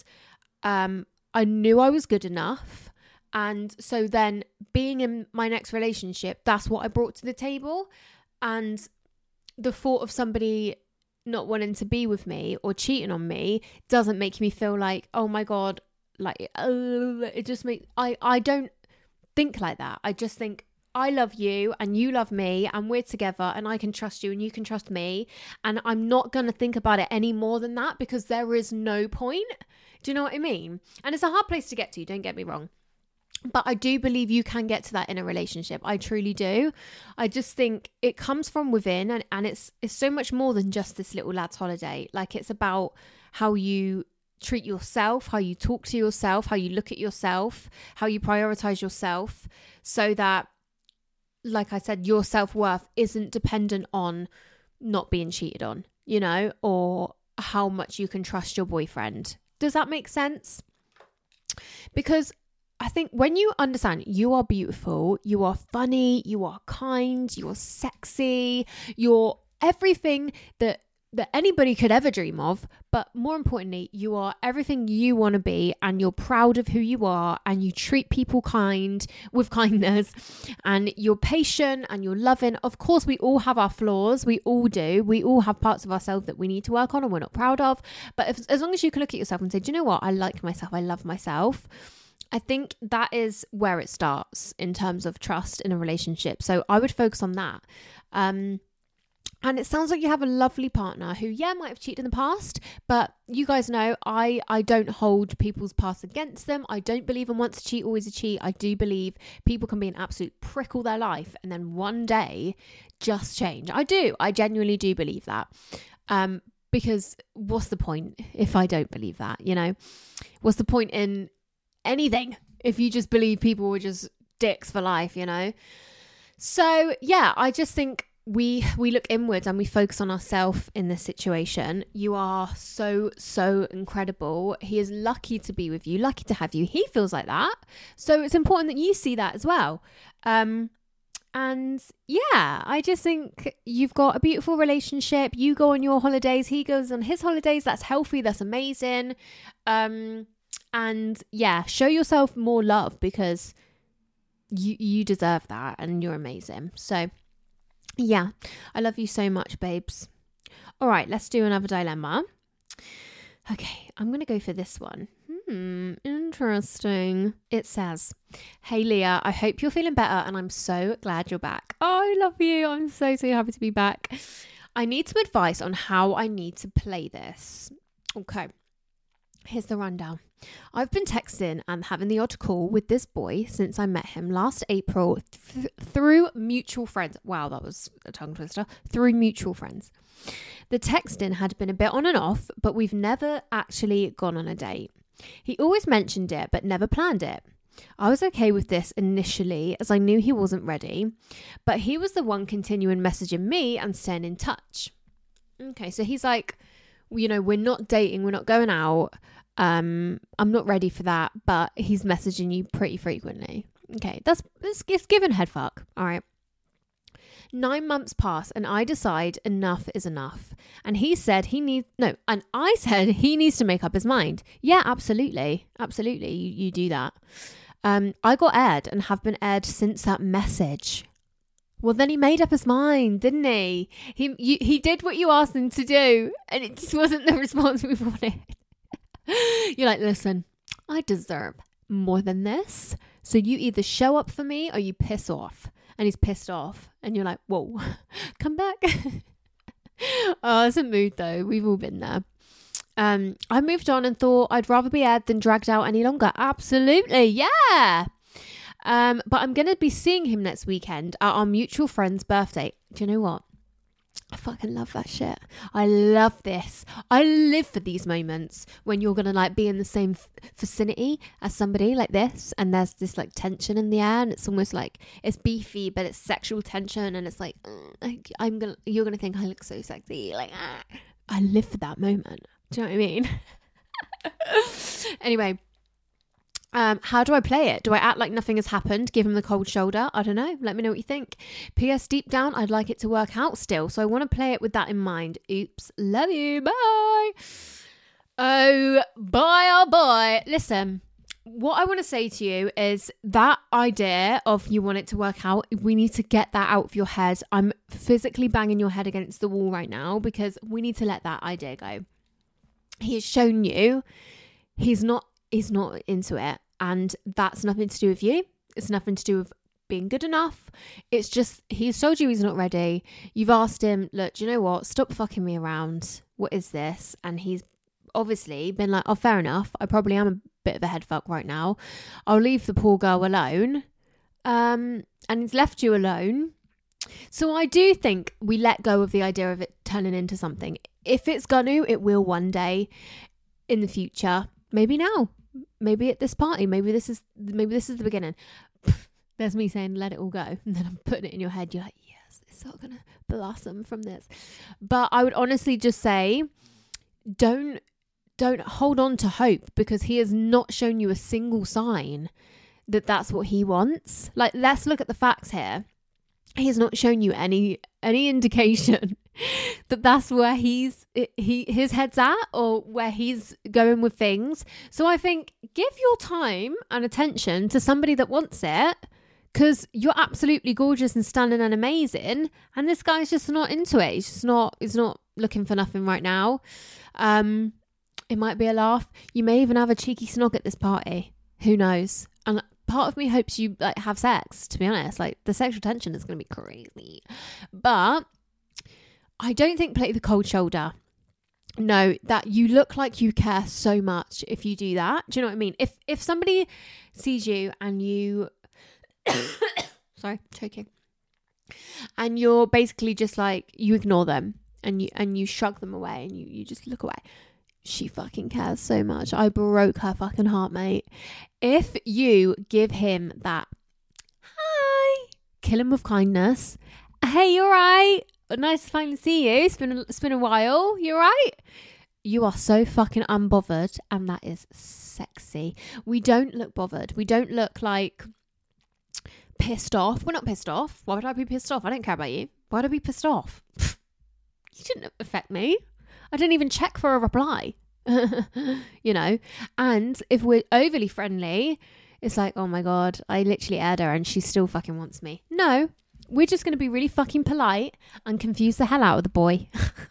I knew I was good enough. And so then being in my next relationship, that's what I brought to the table. And the thought of somebody not wanting to be with me or cheating on me doesn't make me feel like, oh my God, like, it just makes, I don't think like that. I just think, I love you and you love me and we're together and I can trust you and you can trust me. And I'm not going to think about it any more than that because there is no point. Do you know what I mean? And it's a hard place to get to, don't get me wrong. But I do believe you can get to that in a relationship. I truly do. I just think it comes from within, and it's so much more than just this little lad's holiday. Like, it's about how you treat yourself, how you talk to yourself, how you look at yourself, how you prioritize yourself, so that, like I said, your self-worth isn't dependent on not being cheated on, you know, or how much you can trust your boyfriend. Does that make sense? Because I think when you understand you are beautiful, you are funny, you are kind, you are sexy, you're everything that anybody could ever dream of, but more importantly, you are everything you want to be, and you're proud of who you are, and you treat people with kindness, and you're patient and you're loving. Of course, we all have our flaws. We all do. We all have parts of ourselves that we need to work on and we're not proud of. But as long as you can look at yourself and say, do you know what? I like myself. I love myself. I think that is where it starts in terms of trust in a relationship. So I would focus on that. And it sounds like you have a lovely partner who, might have cheated in the past, but you guys know I don't hold people's past against them. I don't believe in once a cheat, always a cheat. I do believe people can be an absolute prick all their life and then one day just change. I do. I genuinely do believe that. Because what's the point if I don't believe that, you know? What's the point in anything if you just believe people were just dicks for life, you know? So, I just think we look inwards and we focus on ourselves in this situation. You are so incredible. He is lucky to be with you, lucky to have you. He feels like that. So it's important that you see that as well. And I just think you've got a beautiful relationship. You go on your holidays, he goes on his holidays. That's healthy. That's amazing. Show yourself more love because you deserve that and you're amazing. So I love you so much, babes. All right, let's do another dilemma. Okay, I'm going to go for this one. Interesting. It says, hey, Leah, I hope you're feeling better and I'm so glad you're back. Oh, I love you. I'm so happy to be back. I need some advice on how I need to play this. Okay, here's the rundown. I've been texting and having the odd call with this boy since I met him last April through mutual friends. Wow, that was a tongue twister. Through mutual friends. The texting had been a bit on and off, but we've never actually gone on a date. He always mentioned it, but never planned it. I was okay with this initially as I knew he wasn't ready, but he was the one continuing messaging me and staying in touch. Okay, so he's like, you know, we're not dating, we're not going out. I'm not ready for that, but he's messaging you pretty frequently. Okay, it's given head fuck. All right. 9 months pass and I decide enough is enough. And I said he needs to make up his mind. Yeah, absolutely. Absolutely. You do that. I got aired and have been aired since that message. Well, then he made up his mind, didn't he? He did what you asked him to do and it just wasn't the response we wanted. You're like, listen, I deserve more than this. So you either show up for me or you piss off. And he's pissed off. And you're like, whoa, come back. Oh, it's a mood though. We've all been there. I moved on and thought I'd rather be aired than dragged out any longer. Absolutely. Yeah. But I'm going to be seeing him next weekend at our mutual friend's birthday. Do you know what? I fucking love that shit. I love this. I live for these moments when you're going to like be in the same vicinity as somebody like this. And there's this like tension in the air and it's almost like it's beefy, but it's sexual tension. And it's like, you're going to think I look so sexy. Like, I live for that moment. Do you know what I mean? Anyway. How do I play it? Do I act like nothing has happened? Give him the cold shoulder? I don't know. Let me know what you think. P.S. Deep down, I'd like it to work out still. So I want to play it with that in mind. Oops. Love you. Bye. Oh, boy, oh, boy. Listen, what I want to say to you is that idea of you want it to work out, we need to get that out of your head. I'm physically banging your head against the wall right now because we need to let that idea go. He has shown you he's not into it. And that's nothing to do with you. It's nothing to do with being good enough. It's just, he's told you he's not ready. You've asked him, look, do you know what? Stop fucking me around. What is this? And he's obviously been like, oh, fair enough. I probably am a bit of a head fuck right now. I'll leave the poor girl alone. And he's left you alone. So I do think we let go of the idea of it turning into something. If it's gonna, it will one day in the future. Maybe now. Maybe at this party, maybe this is the beginning. There's me saying let it all go, and then I'm putting it in your head. You're like, yes, it's all gonna blossom from this. But I would honestly just say, don't hold on to hope because he has not shown you a single sign that that's what he wants. Like, let's look at the facts here. He has not shown you any indication that that's where his head's at or where he's going with things. So I think give your time and attention to somebody that wants it because you're absolutely gorgeous and stunning and amazing. And this guy's just not into it. He's not looking for nothing right now. It might be a laugh. You may even have a cheeky snog at this party. Who knows? And part of me hopes you like have sex, to be honest. Like the sexual tension is going to be crazy. But I don't think play the cold shoulder. No, that you look like you care so much if you do that. Do you know what I mean? If somebody sees you and you sorry, choking. And you're basically just like you ignore them and you shrug them away and you just look away. She fucking cares so much. I broke her fucking heart, mate. If you give him that, hi, kill him with kindness. Hey, you're right. Nice to finally see you. It's been a while. You're right. You are so fucking unbothered, and that is sexy. We don't look bothered. We don't look like pissed off. We're not pissed off. Why would I be pissed off? I don't care about you. Why would I be pissed off? You didn't affect me. I didn't even check for a reply, you know. And if we're overly friendly, it's like, oh my God, I literally aired her and she still fucking wants me. No, we're just going to be really fucking polite and confuse the hell out of the boy.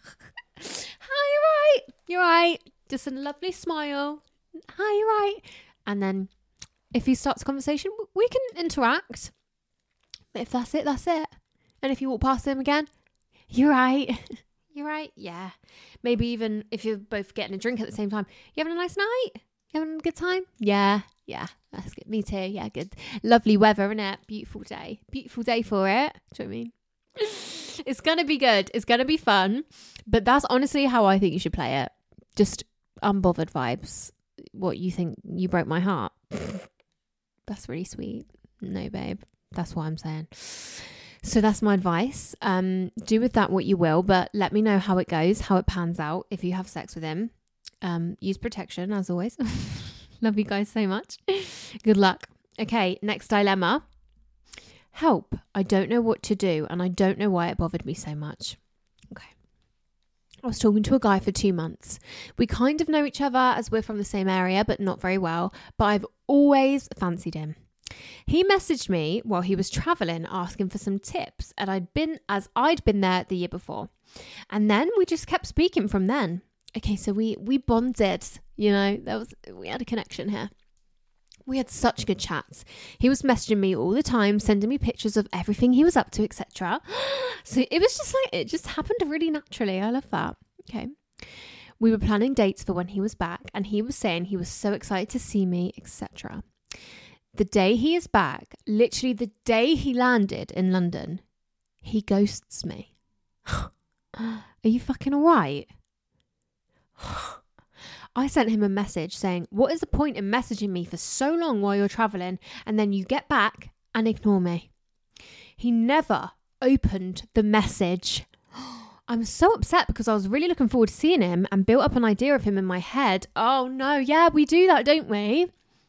Hi, you're right. Just a lovely smile. Hi, you're right. And then if he starts a conversation, we can interact. But if that's it, that's it. And if you walk past him again, you're right. You're right. Yeah. Maybe even if you're both getting a drink at the same time. You having a nice night? You having a good time? Yeah. Yeah. That's good. Me too. Yeah. Good. Lovely weather, innit? Beautiful day. Beautiful day for it. Do you know what I mean? It's going to be good. It's going to be fun. But that's honestly how I think you should play it. Just unbothered vibes. What you think you broke my heart. That's really sweet. No, babe. That's what I'm saying. So that's my advice. Do with that what you will, but let me know how it goes, how it pans out if you have sex with him. Use protection, as always. Love you guys so much. Good luck. Okay, next dilemma. Help. I don't know what to do and I don't know why it bothered me so much. Okay. I was talking to a guy for 2 months. We kind of know each other as we're from the same area, but not very well. But I've always fancied him. He messaged me while he was traveling asking for some tips and I'd been there the year before. And then we just kept speaking from then. Okay, so we bonded, you know, we had a connection here. We had such good chats. He was messaging me all the time, sending me pictures of everything he was up to, etc. So it was just like, it just happened really naturally. I love that. Okay. We were planning dates for when he was back and he was saying he was so excited to see me, etc. The day he is back, literally the day he landed in London, he ghosts me. Are you fucking all right? I sent him a message saying, what is the point in messaging me for so long while you're traveling and then you get back and ignore me? He never opened the message. I'm so upset because I was really looking forward to seeing him and built up an idea of him in my head. Oh no, yeah, we do that, don't we?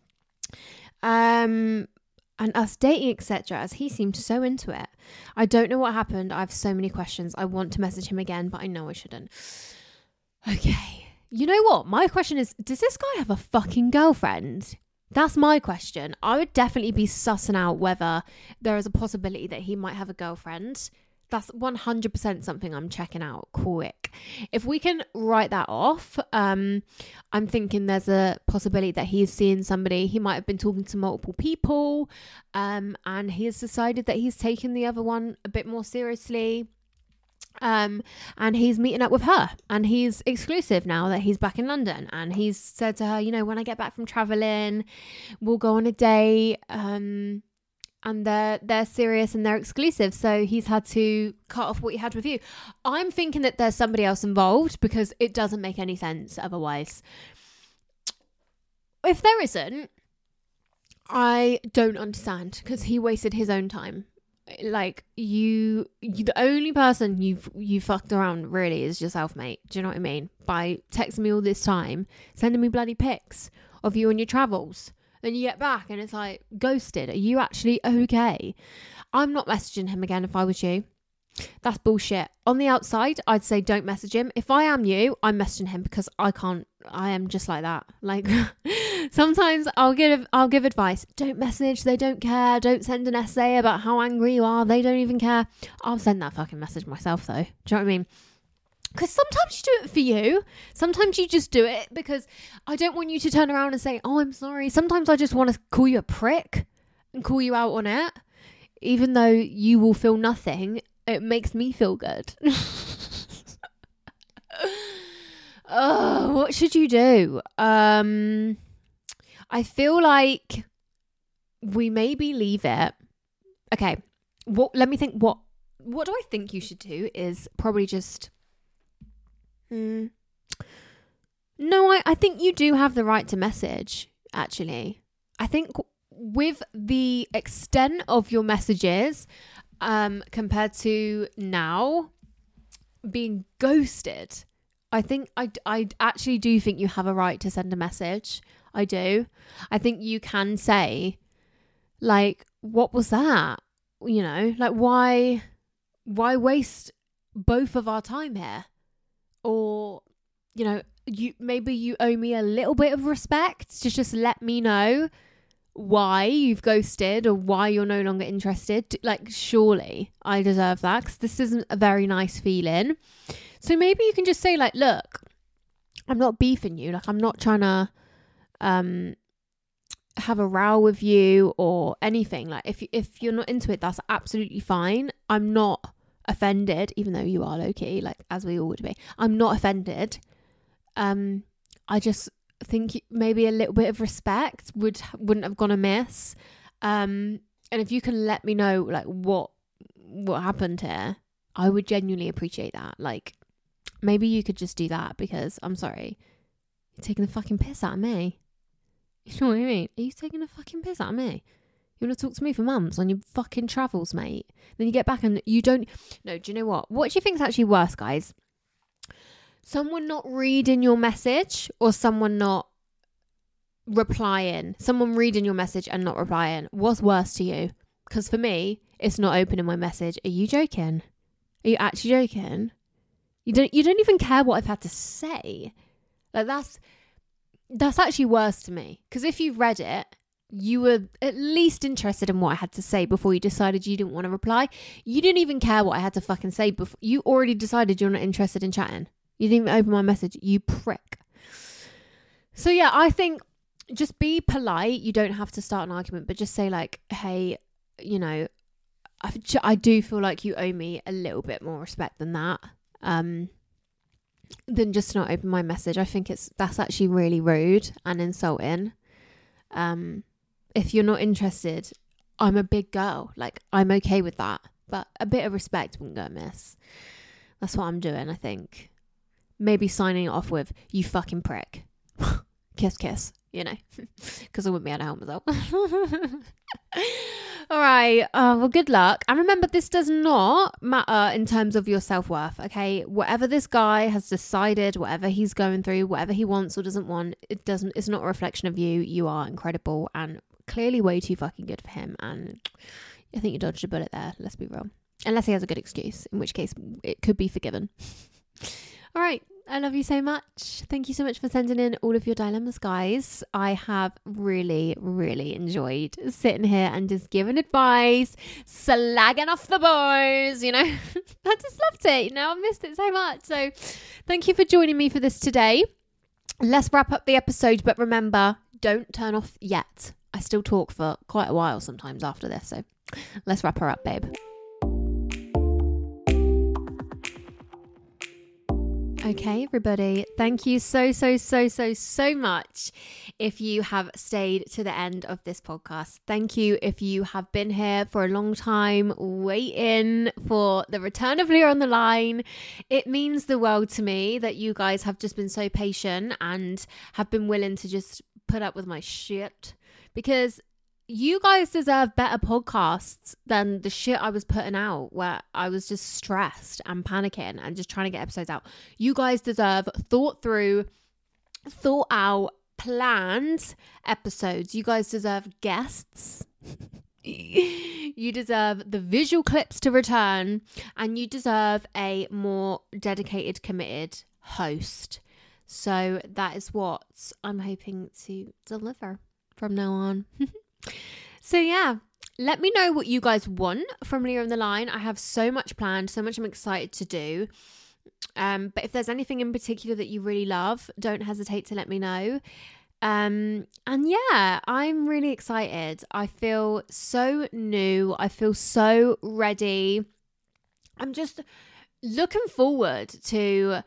And us dating, etc., as he seemed so into it. I don't know what happened. I have so many questions. I want to message him again, but I know I shouldn't. Okay. You know what? My question is, does this guy have a fucking girlfriend? That's my question. I would definitely be sussing out whether there is a possibility that he might have a girlfriend. That's 100% something I'm checking out quick. If we can write that off, I'm thinking there's a possibility that he is seeing somebody. He might have been talking to multiple people, and he has decided that he's taken the other one a bit more seriously. And he's meeting up with her and he's exclusive now that he's back in London, and he's said to her, you know, when I get back from traveling, we'll go on a date, and they're serious and they're exclusive. So he's had to cut off what he had with you. I'm thinking that there's somebody else involved because it doesn't make any sense otherwise. If there isn't, I don't understand because he wasted his own time. Like you the only person you fucked around really is yourself, mate. Do you know what I mean? By texting me all this time, sending me bloody pics of you on your travels, then you get back and it's like ghosted. Are you actually okay? I'm not messaging him again if I was you. That's bullshit. On the outside, I'd say don't message him. If I am you, I'm messaging him because I am just like that. Like sometimes I'll give advice. Don't message. They don't care. Don't send an essay about how angry you are. They don't even care. I'll send that fucking message myself though. Do you know what I mean? Because sometimes you do it for you. Sometimes you just do it because I don't want you to turn around and say, oh, I'm sorry. Sometimes I just want to call you a prick and call you out on it. Even though you will feel nothing, it makes me feel good. Oh, what should you do? I feel like we maybe leave it. Okay. Let me think. What do I think you should do is probably just... No, I think you do have the right to message, actually. I think with the extent of your messages, compared to now being ghosted, I think I actually do think you have a right to send a message. I do. I think you can say, like, what was that? You know, like, why waste both of our time here? Or, you know, maybe you owe me a little bit of respect to just let me know why you've ghosted or why you're no longer interested. Like, surely I deserve that because this isn't a very nice feeling. So maybe you can just say, like, look, I'm not beefing you. Like, I'm not trying to have a row with you or anything. Like, if you're not into it, that's absolutely fine. I'm not offended, even though you are low-key, like, as we all would be. I'm not offended. I just think maybe a little bit of respect wouldn't have gone amiss. And if you can let me know, like, what happened here, I would genuinely appreciate that. Like, maybe you could just do that because I'm sorry, you're taking the fucking piss out of me. You know what I mean? Are you taking a fucking piss out of me? You want to talk to me for months on your fucking travels, mate? Then you get back and you don't... No, do you know what? What do you think is actually worse, guys? Someone not reading your message or someone not someone reading your message and not replying? What's worse to you? Because for me, it's not opening my message. Are you joking? Are you actually joking? You don't even care what I've had to say. Like that's actually worse to me. Because if you've read it, you were at least interested in what I had to say before you decided you didn't want to reply. You didn't even care what I had to fucking say before. You already decided you're not interested in chatting. You didn't even open my message. You prick. So yeah, I think just be polite. You don't have to start an argument, but just say like, hey, you know, I do feel like you owe me a little bit more respect than that. Than just not open my message. I think that's actually really rude and insulting. If you're not interested, I'm a big girl. Like, I'm okay with that. But a bit of respect wouldn't go amiss. That's what I'm doing, I think. Maybe signing it off with, you fucking prick. Kiss, kiss, you know. Because I wouldn't be able to help myself. All right. Well, good luck. And remember, this does not matter in terms of your self-worth, okay? Whatever this guy has decided, whatever he's going through, whatever he wants or doesn't want, it's not a reflection of you. You are incredible and clearly way too fucking good for him. And I think you dodged a bullet there, let's be real. Unless he has a good excuse, in which case it could be forgiven. All right. I love you so much. Thank you so much for sending in all of your dilemmas, guys. I have really, really enjoyed sitting here and just giving advice, slagging off the boys, you know. I just loved it. You know, I missed it so much. So thank you for joining me for this today. Let's wrap up the episode. But remember, don't turn off yet. I still talk for quite a while sometimes after this. So let's wrap her up, babe. Okay, everybody, thank you so much if you have stayed to the end of this podcast. Thank you if you have been here for a long time waiting for the return of Leah on the Line. It means the world to me that you guys have just been so patient and have been willing to just put up with my shit, because you guys deserve better podcasts than the shit I was putting out where I was just stressed and panicking and just trying to get episodes out. You guys deserve thought through, thought out, planned episodes. You guys deserve guests. You deserve the visual clips to return, and you deserve a more dedicated, committed host. So that is what I'm hoping to deliver from now on. So yeah, let me know what you guys want from Leah on the Line. I have so much planned, so much I'm excited to do. But if there's anything in particular that you really love, don't hesitate to let me know. And yeah, I'm really excited. I feel so new. I feel so ready. I'm just looking forward to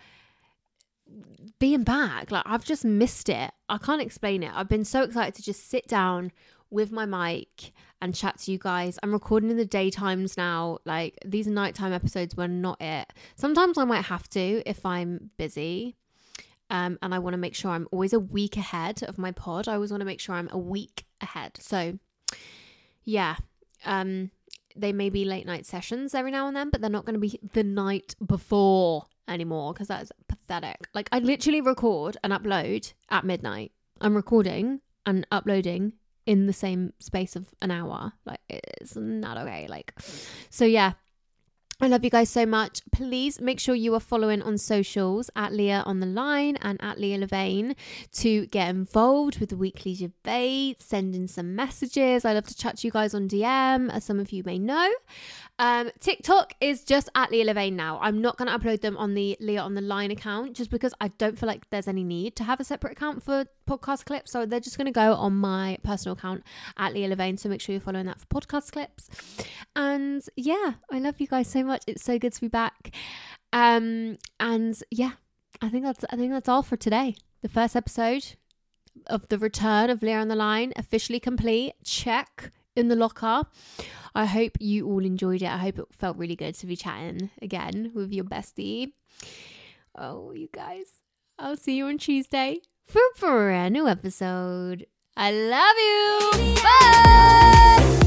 being back. Like, I've just missed it. I can't explain it. I've been so excited to just sit down with my mic and chat to you guys. I'm recording in the daytimes now. Like, these nighttime episodes were not it. Sometimes I might have to if I'm busy. And I want to make sure I'm always a week ahead of my pod. I always want to make sure I'm a week ahead. So yeah, they may be late night sessions every now and then, but they're not going to be the night before anymore, because that's pathetic. Like, I literally record and upload at midnight. I'm recording and uploading in the same space of an hour. Like, it's not okay. Like, so yeah, I love you guys so much. Please make sure you are following on socials at Leah on the Line and at Leah Levain to get involved with the weekly debate. Send in some messages. I love to chat to you guys on DM, as some of you may know. TikTok is just at Leah Levain now. I'm not going to upload them on the Leah on the Line account, just because I don't feel like there's any need to have a separate account for podcast clips. So they're just going to go on my personal account at Leah Levain. So make sure you're following that for podcast clips. And yeah, I love you guys so much. It's so good to be back. And yeah, I think that's all for today. The first episode of the return of Leah on the Line officially complete. Check in the locker. I hope you all enjoyed it. I hope it felt really good to be chatting again with your bestie. Oh, you guys, I'll see you on Tuesday for a brand new episode. I love you. Bye.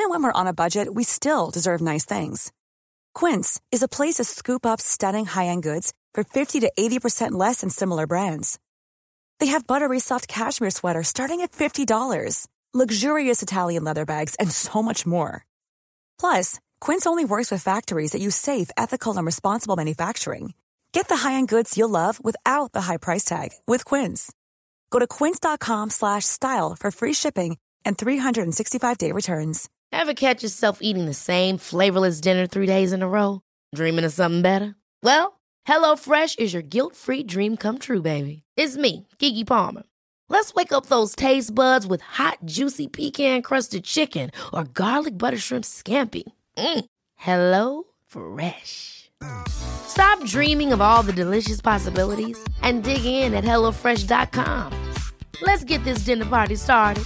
even when we're on a budget, we still deserve nice things. Quince is a place to scoop up stunning high-end goods for 50 to 80% less than similar brands. They have buttery soft cashmere sweaters starting at $50, luxurious Italian leather bags, and so much more. Plus, Quince only works with factories that use safe, ethical, and responsible manufacturing. Get the high-end goods you'll love without the high price tag with Quince. Go to quince.com/style for free shipping and 365-day returns. Ever catch yourself eating the same flavorless dinner 3 days in a row? Dreaming of something better? Well, HelloFresh is your guilt-free dream come true, baby. It's me, Keke Palmer. Let's wake up those taste buds with hot, juicy pecan-crusted chicken or garlic butter shrimp scampi. Hello Fresh. Stop dreaming of all the delicious possibilities and dig in at HelloFresh.com. Let's get this dinner party started.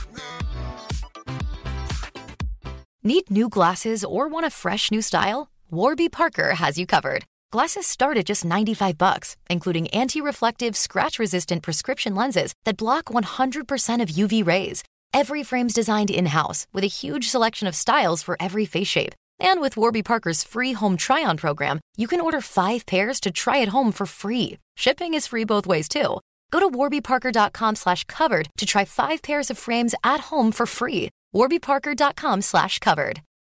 Need new glasses or want a fresh new style? Warby Parker has you covered. Glasses start at just $95, including anti-reflective, scratch-resistant prescription lenses that block 100% of UV rays. Every frame's designed in-house with a huge selection of styles for every face shape. And with Warby Parker's free home try-on program, you can order 5 pairs to try at home for free. Shipping is free both ways, too. Go to warbyparker.com/covered to try 5 pairs of frames at home for free. warbyparker.com/covered.